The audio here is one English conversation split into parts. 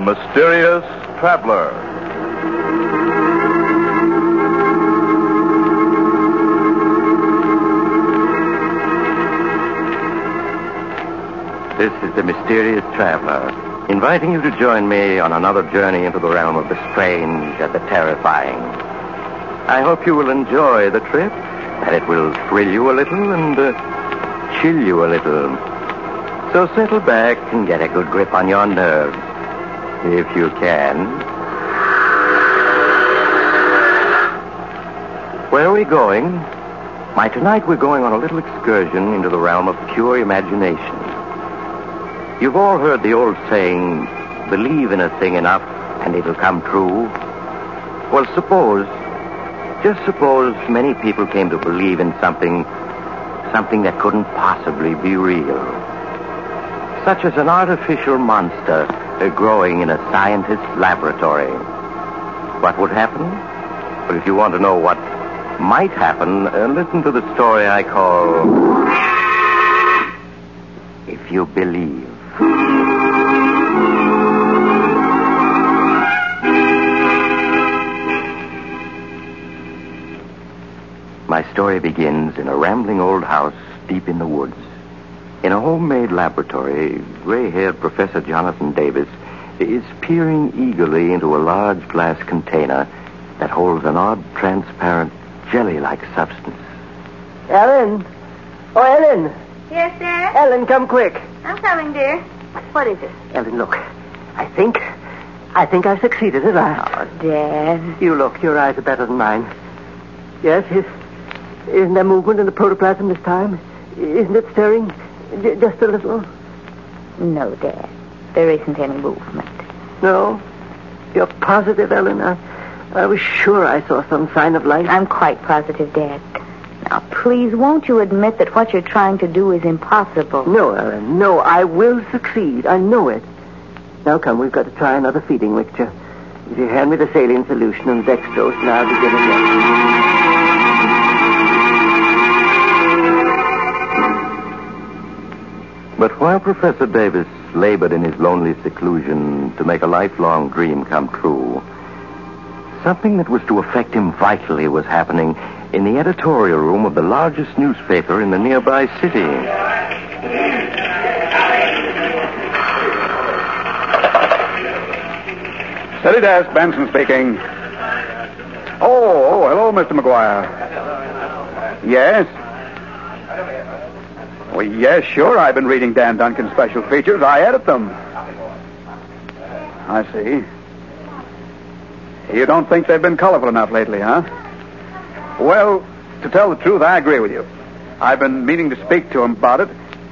Mysterious Traveler. This is the Mysterious Traveler, inviting you to join me on another journey into the realm of the strange and the terrifying. I hope you will enjoy the trip, that it will thrill you a little and chill you a little. So settle back and get a good grip on your nerves, if you can. Where are we going? Why, tonight we're going on a little excursion into the realm of pure imagination. You've all heard the old saying, believe in a thing enough and it'll come true. Well, just suppose many people came to believe in something that couldn't possibly be real. Such as an artificial monster growing in a scientist's laboratory. What would happen? Well, if you want to know what might happen, listen to the story I call If You Believe. My story begins in a rambling old house deep in the woods. In a homemade laboratory, gray-haired Professor Jonathan Davis is peering eagerly into a large glass container that holds an odd, transparent, jelly-like substance. Ellen! Oh, Ellen! Yes, Dad? Ellen, come quick. I'm coming, dear. What is it? Ellen, look. I think I've succeeded at last. Oh, Dad. You look. Your eyes are better than mine. Yes, isn't there movement in the protoplasm this time? Isn't it stirring? Just a little? No, Dad. There isn't any movement. No? You're positive, Ellen? I was sure I saw some sign of life. I'm quite positive, Dad. Now, please, won't you admit that what you're trying to do is impossible? No, Ellen, no. I will succeed. I know it. Now, come, we've got to try another feeding mixture. If you hand me the saline solution and dextrose, and I'll begin again. But while Professor Davis labored in his lonely seclusion to make a lifelong dream come true, something that was to affect him vitally was happening in the editorial room of the largest newspaper in the nearby city. Steady desk, Benson speaking. Oh, hello, Mr. McGuire. Yes? Well, yes, sure. I've been reading Dan Duncan's special features. I edit them. I see. You don't think they've been colorful enough lately, huh? Well, to tell the truth, I agree with you. I've been meaning to speak to him about it.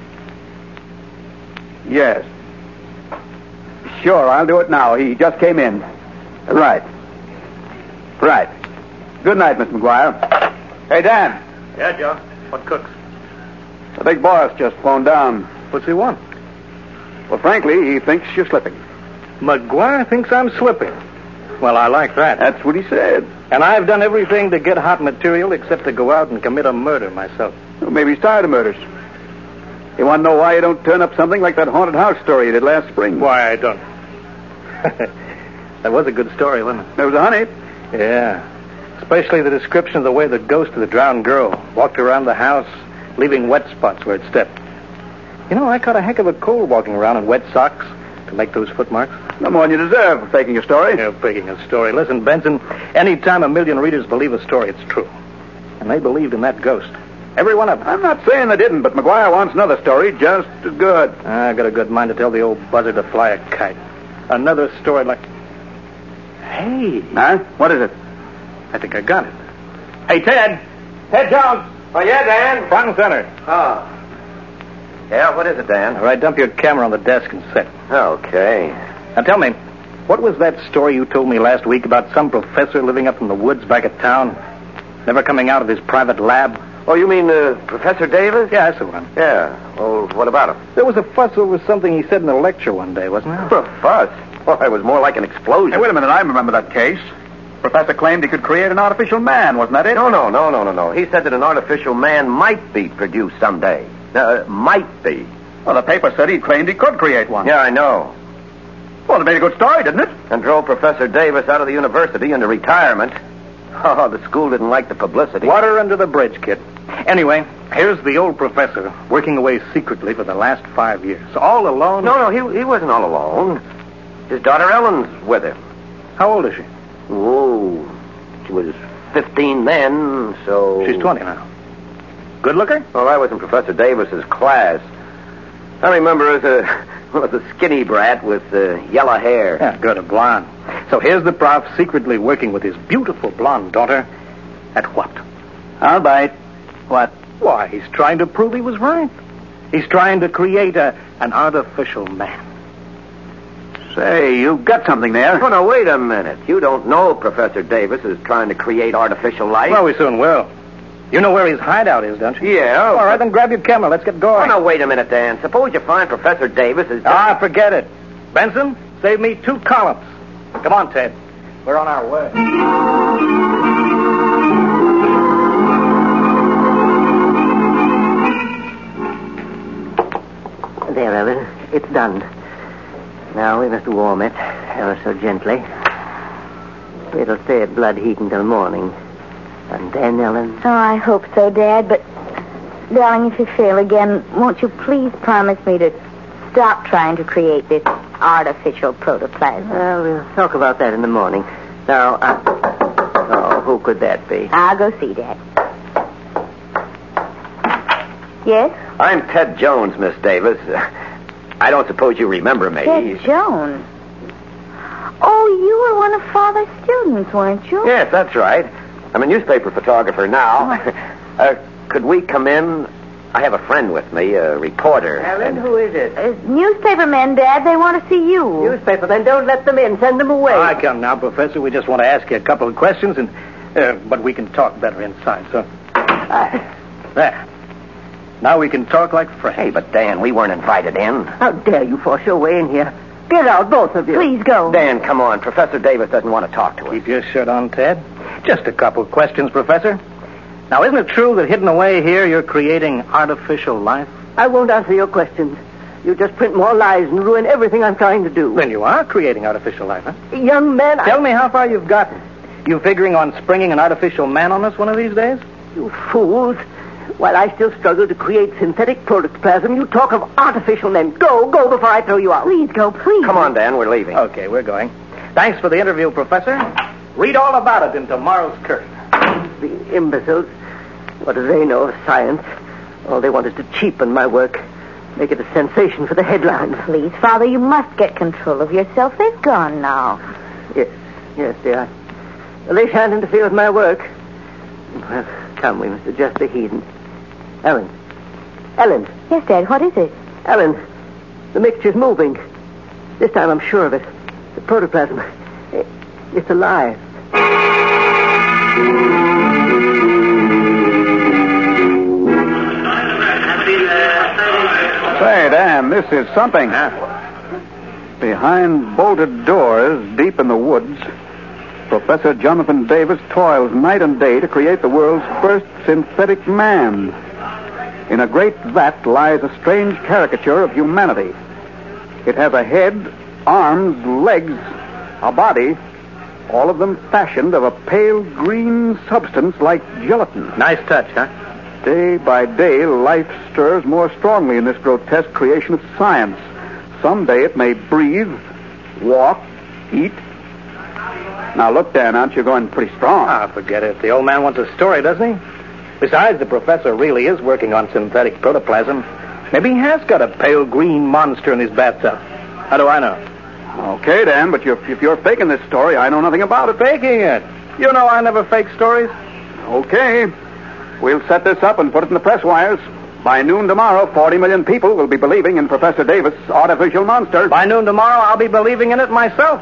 Yes. Sure, I'll do it now. He just came in. Right. Good night, Mr. McGuire. Hey, Dan. Yeah, Joe. What cooks? The big boss just phoned down. What's he want? Well, frankly, he thinks you're slipping. McGuire thinks I'm slipping. Well, I like that. That's what he said. And I've done everything to get hot material except to go out and commit a murder myself. Well, maybe he's tired of murders. You want to know why you don't turn up something like that haunted house story you did last spring? Why I don't. That was a good story, wasn't it? There was a honey. Yeah. Especially the description of the way the ghost of the drowned girl walked around the house, leaving wet spots where it stepped. You know, I caught a heck of a cold walking around in wet socks to make those footmarks. No more than you deserve for faking a story. You're faking a story. Listen, Benson, any time a million readers believe a story, it's true. And they believed in that ghost. Every one of them. I'm not saying they didn't, but McGuire wants another story just as good. I got a good mind to tell the old buzzard to fly a kite. Another story like... Hey. Huh? What is it? I think I got it. Hey, Ted. Ted Jones. Oh, yeah, Dan? Front and center. Oh. Yeah, what is it, Dan? All right, dump your camera on the desk and sit. Okay. Now tell me, what was that story you told me last week about some professor living up in the woods back at town, never coming out of his private lab? Oh, you mean Professor Davis? Yeah, that's the one. Yeah. Well, what about him? There was a fuss over something he said in the lecture one day, wasn't there? A fuss? Well, it was more like an explosion. Hey, wait a minute. I remember that case. Professor claimed he could create an artificial man, wasn't that it? No. He said that an artificial man might be produced someday. Might be. Well, the paper said he claimed he could create one. Yeah, I know. Well, it made a good story, didn't it? And drove Professor Davis out of the university into retirement. Oh, the school didn't like the publicity. Water under the bridge, kid. Anyway, here's the old professor working away secretly for the last 5 years. All alone? No, he wasn't all alone. His daughter Ellen's with him. How old is she? Oh, she was 15 then, so... She's 20 now. Good looker? Well, I was in Professor Davis's class. I remember her as a skinny brat with yellow hair. Yeah, good, a blonde. So here's the prof secretly working with his beautiful blonde daughter at what? I'll bite. What? Why, he's trying to prove he was right. He's trying to create an artificial man. Say, you got something there. Oh, no, wait a minute. You don't know Professor Davis is trying to create artificial life? Well, we soon will. You know where his hideout is, don't you? Yeah. All right, then grab your camera. Let's get going. Oh, no, wait a minute, Dan. Suppose you find Professor Davis is... Forget it. Benson, save me 2 columns. Come on, Ted. We're on our way. There, Ellen. It's done. Now we must warm it ever so gently. It'll stay at blood heat until morning. And then, Ellen... Oh, I hope so, Dad, but... Darling, if you fail again, won't you please promise me to stop trying to create this artificial protoplasm? Well, we'll talk about that in the morning. Now, who could that be? I'll go see, Dad. Yes? I'm Ted Jones, Miss Davis. I don't suppose you remember me. Ted Jones. Oh, you were one of Father's students, weren't you? Yes, that's right. I'm a newspaper photographer now. Could we come in? I have a friend with me, a reporter. Ellen, who is it? Newspaper men, Dad. They want to see you. Newspaper, then don't let them in. Send them away. All right, come now, Professor. We just want to ask you a couple of questions, but we can talk better inside, so... There. Now we can talk like friends. Hey, but Dan, we weren't invited in. How dare you force your way in here? Get out, both of you. Please go. Dan, come on. Professor Davis doesn't want to talk to us. Keep your shirt on, Ted. Just a couple of questions, Professor. Now, isn't it true that hidden away here you're creating artificial life? I won't answer your questions. You just print more lies and ruin everything I'm trying to do. Then you are creating artificial life, huh? Young man, Tell me how far you've gotten. You figuring on springing an artificial man on us one of these days? You fools. While I still struggle to create synthetic protoplasm, you talk of artificial men. Go before I throw you out. Please go, please. Come on, Dan, we're leaving. Okay, we're going. Thanks for the interview, Professor. Read all about it in tomorrow's Curtain. The imbeciles. What do they know of science? All they want is to cheapen my work. Make it a sensation for the headlines. Please, Father, you must get control of yourself. They've gone now. Yes, dear. Well, they shan't interfere with my work. Well, come, we must adjust the heat. Ellen. Yes, Dad, what is it? Ellen, the mixture's moving. This time I'm sure of it. The protoplasm, it's alive. Say, Dan, this is something. Behind bolted doors, deep in the woods, Professor Jonathan Davis toils night and day to create the world's first synthetic man. In a great vat lies a strange caricature of humanity. It has a head, arms, legs, a body, all of them fashioned of a pale green substance like gelatin. Nice touch, huh? Day by day, life stirs more strongly in this grotesque creation of science. Someday it may breathe, walk, eat. Now, look, Dan, aren't you going pretty strong? Forget it. The old man wants a story, doesn't he? Besides, the professor really is working on synthetic protoplasm. Maybe he has got a pale green monster in his bathtub. How do I know? Okay, Dan, but if you're faking this story, I know nothing about it. Faking it? You know I never fake stories. Okay. We'll set this up and put it in the press wires. By noon tomorrow, 40 million people will be believing in Professor Davis' artificial monster. By noon tomorrow, I'll be believing in it myself.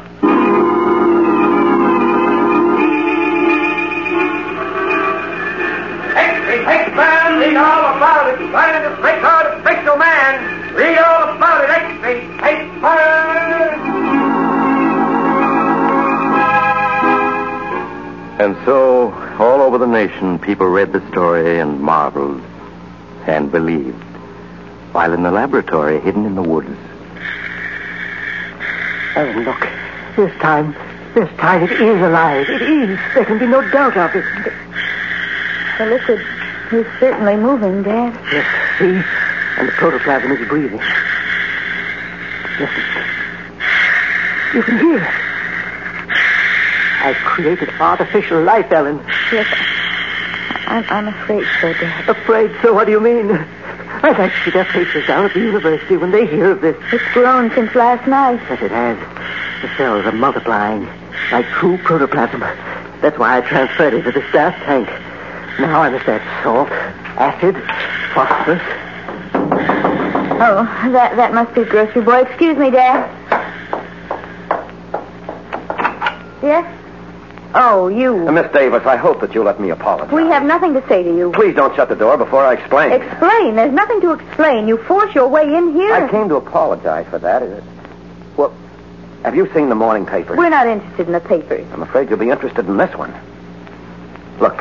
Hey, man, read all about it. Find this great artificial man. Read all about it. Hey, And so, all over the nation, people read the story and marveled and believed. While in the laboratory, hidden in the woods, Ellen, look. This time it is alive. It is. There can be no doubt of it. The liquid is certainly moving, Dad. Yes, see? And the protoplasm is breathing. Listen. You can hear it. I've created artificial life, Ellen. Yes, I'm afraid so, Dad. Afraid? So what do you mean? I'd like to see their faces down at the university when they hear of this. It's grown since last night. Yes, it has. The cells are multiplying like true protoplasm. That's why I transferred it to this gas tank. Now I must add salt, acid, phosphorus. Oh, that must be grocery boy. Excuse me, Dad. Yes? Oh, you. Miss Davis, I hope that you'll let me apologize. We have nothing to say to you. Please don't shut the door before I explain. Explain? There's nothing to explain. You force your way in here. I came to apologize for that. Well, have you seen the morning papers? We're not interested in the papers. I'm afraid you'll be interested in this one. Look.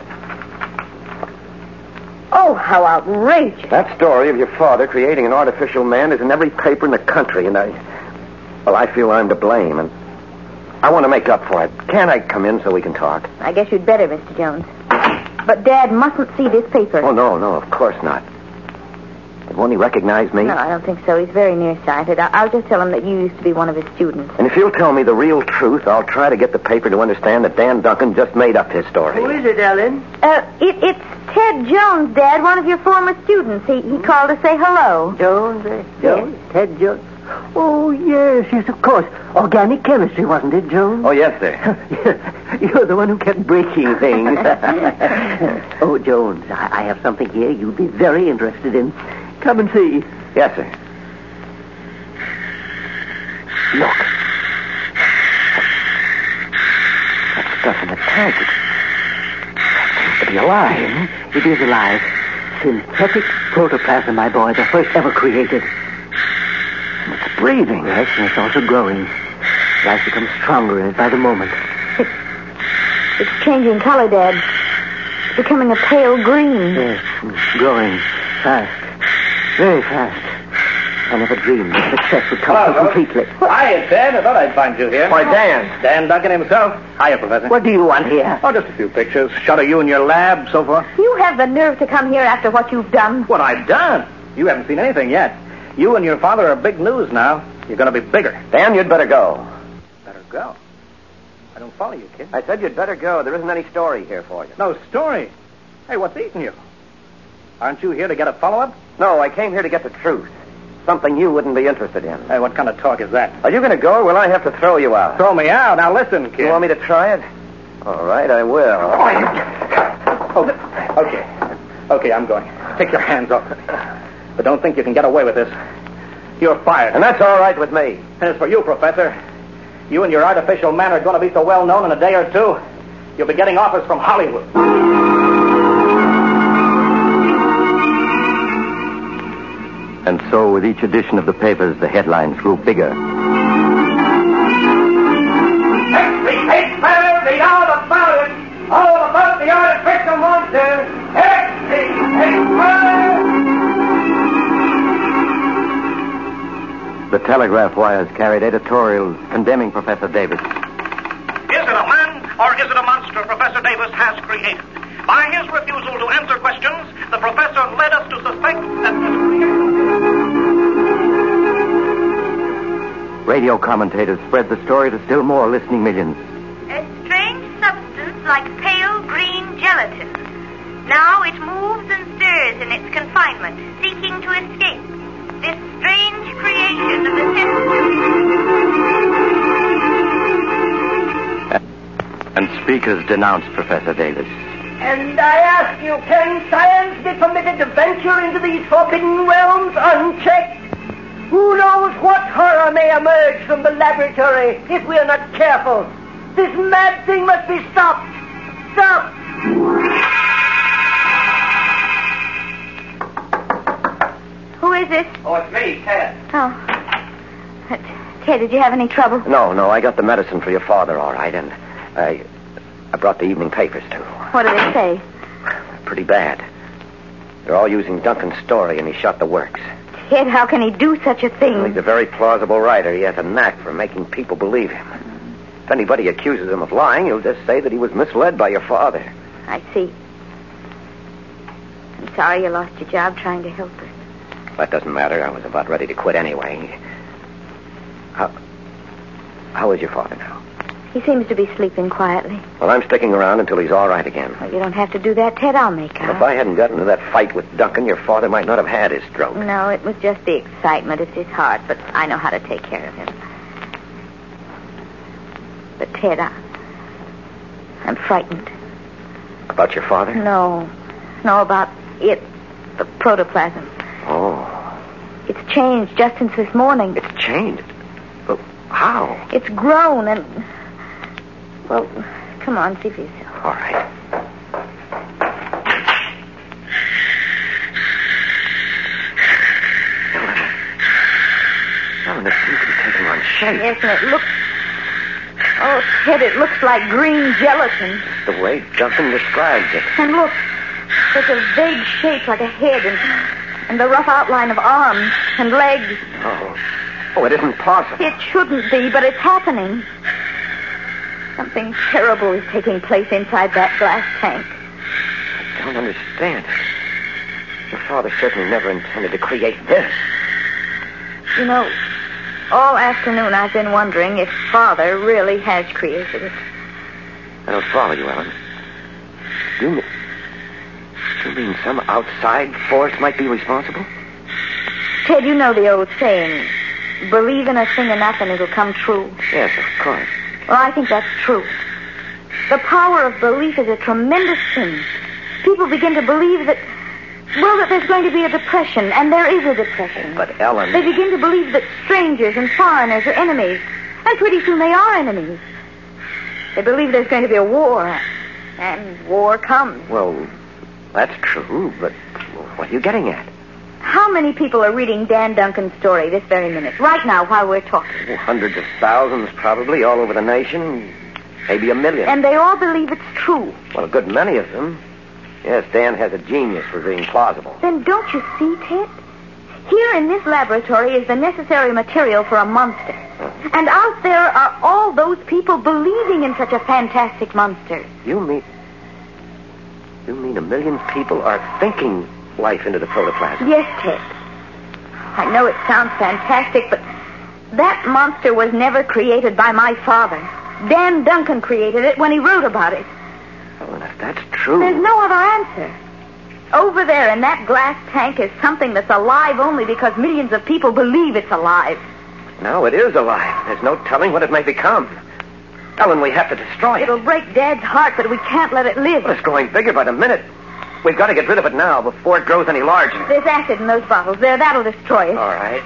Oh, how outrageous. That story of your father creating an artificial man is in every paper in the country, and I feel I'm to blame, and I want to make up for it. Can't I come in so we can talk? I guess you'd better, Mr. Jones. But Dad mustn't see this paper. Oh, no, of course not. But won't he recognize me? No, I don't think so. He's very nearsighted. I'll just tell him that you used to be one of his students. And if you'll tell me the real truth, I'll try to get the paper to understand that Dan Duncan just made up his story. Who is it, Ellen? It's Ted Jones, Dad, one of your former students. He called to say hello. Jones? Yes. Ted Jones. Oh, yes, of course. Organic chemistry, wasn't it, Jones? Oh, yes, sir. You're the one who kept breaking things. Oh, Jones, I have something here you'd be very interested in. Come and see. Yes, sir. Look. That stuff in the tank. It seems to be alive. It is alive. Synthetic protoplasm, my boy, the first ever created. And it's breathing. Yes, and it's also growing. Life becomes stronger in it by the moment. It's changing color, Dad. It's becoming a pale green. Yes, growing fast. Very fast. I never dreamed that success would come so completely. Hiya, Ted. I thought I'd find you here. Why, Dan. Dan Duncan himself. Hiya, Professor. What do you want here? Oh, just a few pictures. Shot of you in your lab, so forth. You have the nerve to come here after what you've done. What I've done? You haven't seen anything yet. You and your father are big news now. You're going to be bigger. Dan, you'd better go. Better go. I don't follow you, kid. I said you'd better go. There isn't any story here for you. No story? Hey, what's eating you? Aren't you here to get a follow-up? No, I came here to get the truth. Something you wouldn't be interested in. Hey, what kind of talk is that? Are you going to go, or will I have to throw you out? Throw me out? Now listen, kid. You want me to try it? All right, I will. Oh, okay, I'm going. Take your hands off me. But don't think you can get away with this. You're fired. And that's all right with me. And as for you, Professor, you and your artificial man are going to be so well known in a day or two, you'll be getting offers from Hollywood. And so, with each edition of the papers, the headlines grew bigger. Every paper, read all about it. All about the artificial monster. Every paper. The telegraph wires carried editorials condemning Professor Davis. Is it a man or is it a monster Professor Davis has created? By his refusal to answer questions, the professor led us to suspect that this Radio commentators spread the story to still more listening millions. A strange substance like pale green gelatin. Now it moves and stirs in its confinement, seeking to escape. This strange creation of the And speakers denounced Professor Davis. And I ask you, can science be permitted to venture into these forbidden realms unchecked? Who knows what horror may emerge from the laboratory if we are not careful? This mad thing must be stopped. Stopped! Who is this? Oh, it's me, Ted. Oh. Ted, did you have any trouble? No, I got the medicine for your father, all right, and I brought the evening papers, too. What do they say? Pretty bad. They're all using Duncan's story, and he shot the works. Ted, how can he do such a thing? Well, he's a very plausible writer. He has a knack for making people believe him. If anybody accuses him of lying, he'll just say that he was misled by your father. I see. I'm sorry you lost your job trying to help us. That doesn't matter. I was about ready to quit anyway. How is your father now? He seems to be sleeping quietly. Well, I'm sticking around until he's all right again. Well, you don't have to do that, Ted. I'll make out. If I hadn't gotten into that fight with Duncan, your father might not have had his stroke. No, it was just the excitement. It's his heart, but I know how to take care of him. But, Ted, I'm frightened. About your father? No, about it, the protoplasm. Oh. It's changed just since this morning. It's changed? But how? It's grown and... Well, come on, see for yourself. All right. Ellen, it seems to be taking on shape. Yes, and it looks... Oh, Ted, it looks like green gelatin. The way Duncan describes it. And look, there's a vague shape like a head and the rough outline of arms and legs. Oh, it isn't possible. It shouldn't be, but it's happening. Something terrible is taking place inside that glass tank. I don't understand. Your father certainly never intended to create this. You know, all afternoon I've been wondering if Father really has created it. I don't follow you, Ellen. Do you mean some outside force might be responsible? Ted, you know the old saying, believe in a thing enough and it'll come true. Yes, of course. Well, I think that's true. The power of belief is a tremendous thing. People begin to believe that there's going to be a depression, and there is a depression. But, Ellen... They begin to believe that strangers and foreigners are enemies, and pretty soon they are enemies. They believe there's going to be a war, and war comes. Well, that's true, but what are you getting at? How many people are reading Dan Duncan's story this very minute, right now, while we're talking? Well, hundreds of thousands, probably, all over the nation. Maybe 1 million. And they all believe it's true. Well, a good many of them. Yes, Dan has a genius for being plausible. Then don't you see, Ted? Here in this laboratory is the necessary material for a monster. And out there are all those people believing in such a fantastic monster. You mean 1 million people are thinking life into the protoplasm? Yes, Ted. I know it sounds fantastic, but that monster was never created by my father. Dan Duncan created it when he wrote about it. Oh, and if that's true... There's no other answer. Over there in that glass tank is something that's alive only because millions of people believe it's alive. Now it is alive. There's no telling what it may become. Ellen, we have to destroy it. It'll break Dad's heart, but we can't let it live. Well, it's growing bigger by the minute. We've got to get rid of it now before it grows any larger. There's acid in those bottles. That'll destroy it. All right.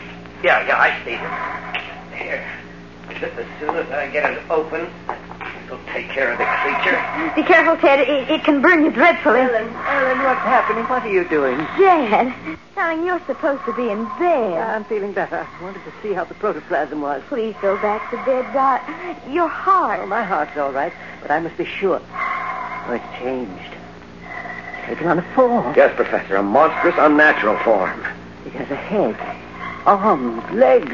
Yeah, I see them. Here. Just as soon as I get it open, it'll take care of the creature. Be careful, Ted. It can burn you dreadfully. Ellen, what's happening? What are you doing? Dad, darling, you're supposed to be in bed. I'm feeling better. I wanted to see how the protoplasm was. Please go back to bed, Dot. Your heart. Oh, my heart's all right, but I must be sure. Oh, it's changed. It's taken on a form. Yes, Professor, a monstrous, unnatural form. It has a head, arms, legs.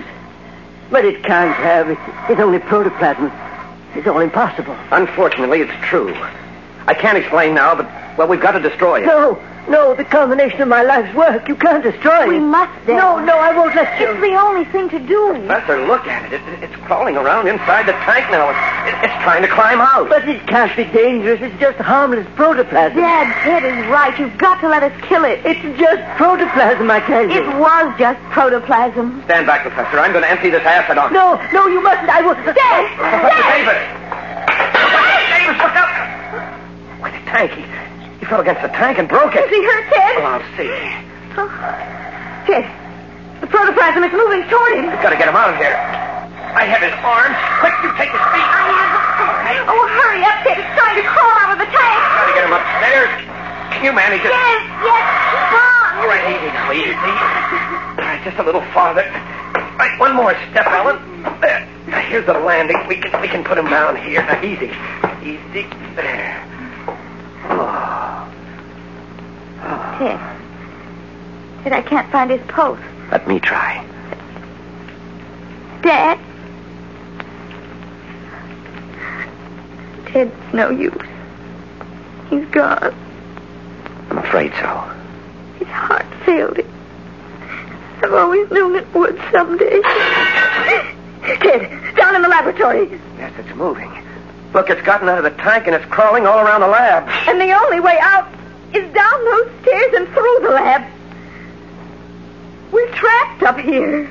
But it can't have. It's only protoplasm. It's all impossible. Unfortunately, it's true. I can't explain now, but, we've got to destroy it. No, the culmination of my life's work. You can't destroy it. We must, Dad. No, I won't let you. It's the only thing to do. Professor, look at it. It's crawling around inside the tank now. It's trying to climb out. But it can't be dangerous. It's just harmless protoplasm. Dad, Ted is right. You've got to let us kill it. It's just protoplasm, I tell you. It was just protoplasm. Stand back, Professor. I'm going to empty this acid on it. No, you mustn't. I will. Dad! Professor Davis! Professor Davis, look up! Why, the tank. He fell against the tank and broke it. Is he hurt, Ted? Well, I'll see. Oh. Ted, the protoplasm is moving toward him. We've got to get him out of here. I have his arms. Quick, you take his feet. I have. All right. Oh, hurry up, Ted. It's trying to crawl out of the tank. Got to get him upstairs. Can you manage it? Yes. Come on. All right, easy now, easy. All right, just a little farther. All right, one more step, Ellen. There. Now, here's the landing. We can put him down here. Now, easy. There. Ted, I can't find his pulse. Let me try. Dad? Ted's no use. He's gone. I'm afraid so. His heart failed him. I've always known it would someday. Ted, down in the laboratory. Yes, it's moving. Look, it's gotten out of the tank and it's crawling all around the lab. And the only way out is down those stairs and through the lab. We're trapped up here.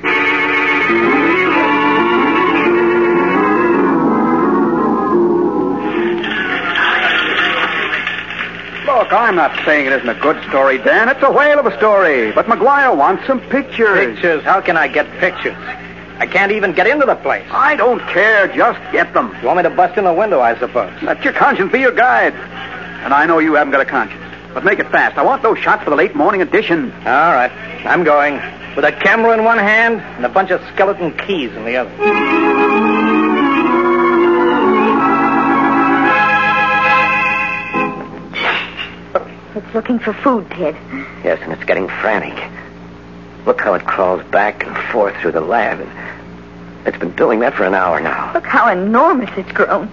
Look, I'm not saying it isn't a good story, Dan. It's a whale of a story. But McGuire wants some pictures. Pictures? How can I get pictures? I can't even get into the place. I don't care. Just get them. You want me to bust in the window, I suppose? Let your conscience be your guide. And I know you haven't got a conscience. But make it fast. I want those shots for the late morning edition. All right. I'm going. With a camera in one hand and a bunch of skeleton keys in the other. It's looking for food, Ted. Yes, and it's getting frantic. Look how it crawls back and forth through the lab. It's been doing that for an hour now. Look how enormous it's grown.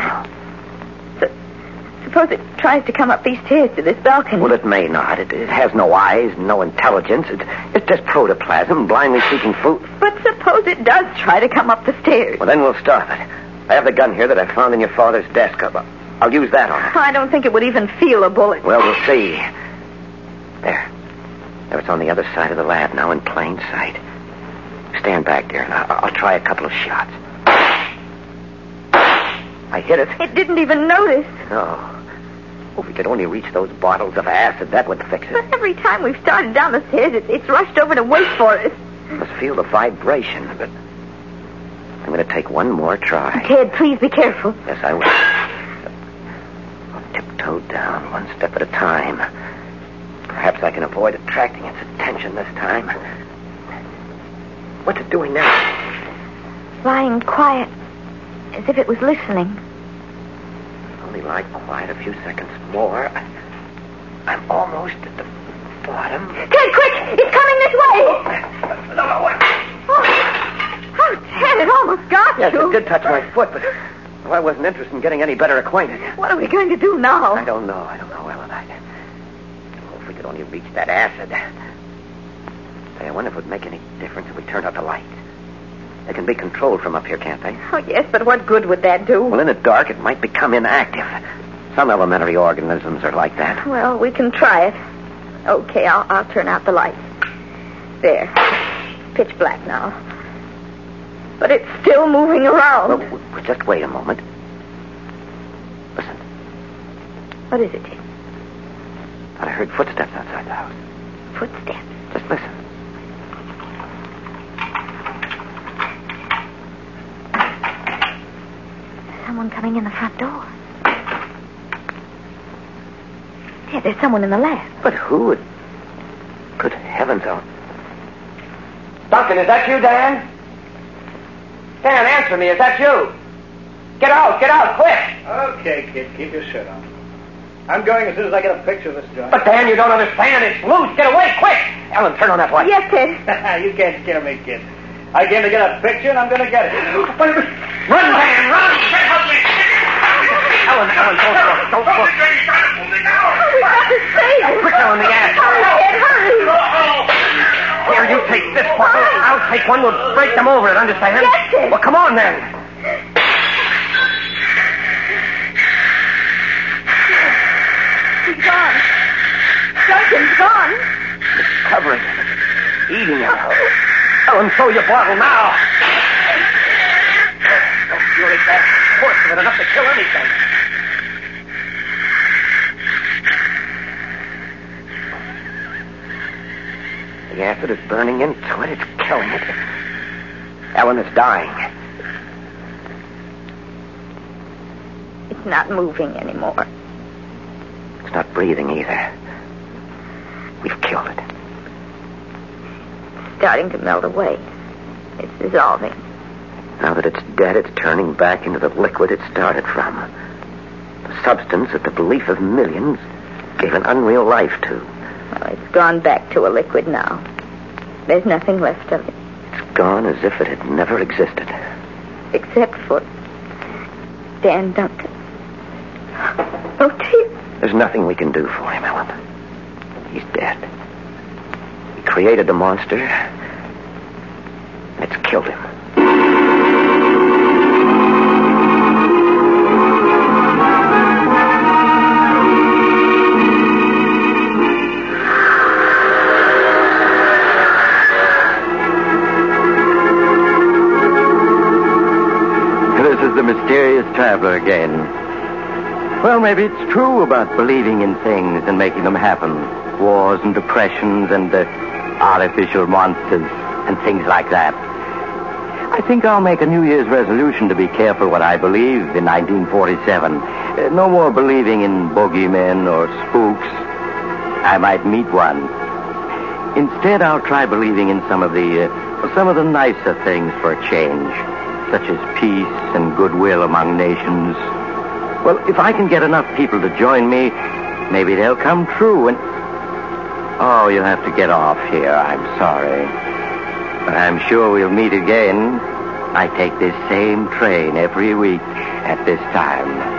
Suppose it tries to come up these stairs to this balcony. Well, it may not. It has no eyes, no intelligence. It's just protoplasm, blindly seeking food. But suppose it does try to come up the stairs. Well, then we'll stop it. I have the gun here that I found in your father's desk. I'll use that on it. I don't think it would even feel a bullet. Well, we'll see. There, it's on the other side of the lab now in plain sight. Stand back there, and I'll try a couple of shots. I hit it. It didn't even notice. No. If we could only reach those bottles of acid, that would fix it. But every time we've started down the stairs, it's rushed over to wait for us. I must feel the vibration, but I'm going to take one more try. Ted, please be careful. Yes, I will. I'll tiptoe down one step at a time. Perhaps I can avoid attracting its attention this time. What's it doing now? Lying quiet, as if it was listening. Only lie quiet a few seconds more. I'm almost at the bottom. Ted, quick! It's coming this way! Oh, Ted, it almost got yes, you. Yes, it did touch my foot, but I wasn't interested in getting any better acquainted. What are we going to do now? I don't know, Ellen. If we could only reach that acid. Say, I wonder if it would make any difference if we turned out the lights. They can be controlled from up here, can't they? Oh, yes, but what good would that do? Well, in the dark, it might become inactive. Some elementary organisms are like that. Well, we can try it. Okay, I'll turn out the lights. There. Pitch black now. But it's still moving around. Well, just wait a moment. Listen. What is it, Ted? I heard footsteps outside the house. Footsteps? Just listen. Someone coming in the front door. Yeah, there's someone in the lab. But who? Good heavens, Duncan, is that you, Dan? Dan, answer me. Is that you? Get out, quick! Okay, kid, keep your shirt on. I'm going as soon as I get a picture of this joint. But, Dan, you don't understand. It's loose. Get away, quick! Ellen, turn on that light. Yes, Ted. You can't scare me, kid. I came to get a picture, and I'm going to get it. Run, Dan, run! Ellen, don't look. We've got to save him. Quicker on the ass. Hurry, Ted, hurry. Here, you take this bottle. I'll take one. We'll break them over it, understand? Yes, Ted. Well, come on, then. He's gone. Duncan's gone. It's covering him. It's eating him. Ellen, throw your bottle now. Oh, fury, that force of it enough to kill anything. The acid is burning into it. It's killing it. Ellen is dying. It's not moving anymore. It's not breathing either. We've killed it. It's starting to melt away. It's dissolving. Now that it's dead, it's turning back into the liquid it started from. The substance that the belief of millions gave an unreal life to. Well, it's gone back to a liquid now. There's nothing left of it. It's gone as if it had never existed. Except for Dan Duncan. Oh, dear. There's nothing we can do for him, Ellen. He's dead. He created the monster. It's killed him. This is the mysterious traveler again. Well, maybe it's true about believing in things and making them happen. Wars and depressions and artificial monsters and things like that. I think I'll make a New Year's resolution to be careful what I believe in 1947. No more believing in boogeymen or spooks. I might meet one. Instead, I'll try believing in some of the nicer things for a change, such as peace and goodwill among nations. Well, if I can get enough people to join me, maybe they'll come true and... Oh, you'll have to get off here. I'm sorry. But I'm sure we'll meet again. I take this same train every week at this time.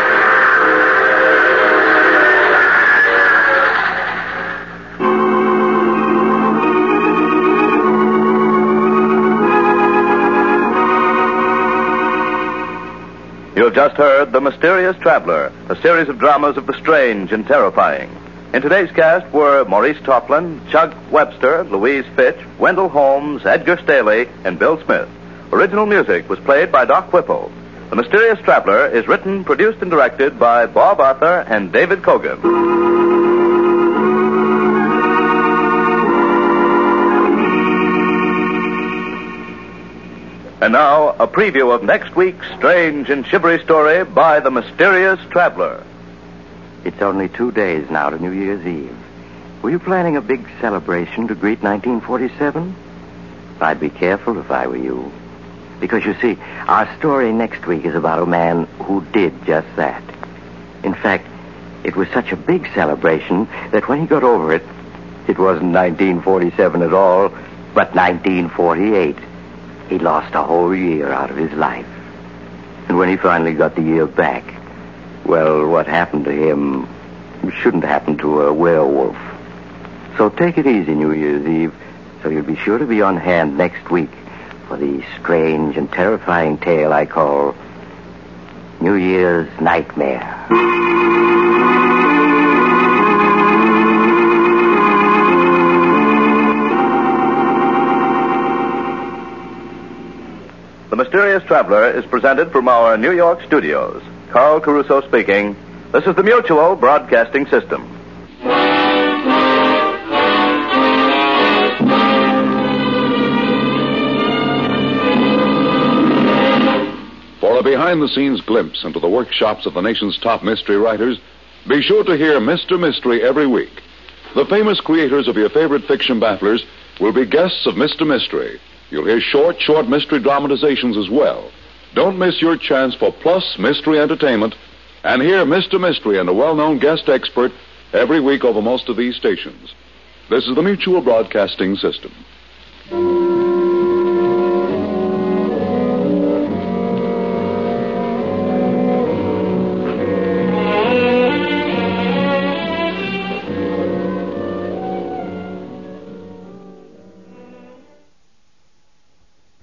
You have just heard The Mysterious Traveler, a series of dramas of the strange and terrifying. In today's cast were Maurice Toplin, Chuck Webster, Louise Fitch, Wendell Holmes, Edgar Staley, and Bill Smith. Original music was played by Doc Whipple. The Mysterious Traveler is written, produced, and directed by Bob Arthur and David Kogan. And now, a preview of next week's strange and shivery story by The Mysterious Traveler. It's only 2 days now to New Year's Eve. Were you planning a big celebration to greet 1947? I'd be careful if I were you. Because, you see, our story next week is about a man who did just that. In fact, it was such a big celebration that when he got over it, it wasn't 1947 at all, but 1948. He lost a whole year out of his life. And when he finally got the year back, well, what happened to him shouldn't happen to a werewolf. So take it easy New Year's Eve, so you'll be sure to be on hand next week for the strange and terrifying tale I call New Year's Nightmare. The Mysterious Traveler is presented from our New York studios. Carl Caruso speaking. This is the Mutual Broadcasting System. For a behind-the-scenes glimpse into the workshops of the nation's top mystery writers, be sure to hear Mr. Mystery every week. The famous creators of your favorite fiction bafflers will be guests of Mr. Mystery. You'll hear short mystery dramatizations as well. Don't miss your chance for plus mystery entertainment and hear Mr. Mystery and a well-known guest expert every week over most of these stations. This is the Mutual Broadcasting System.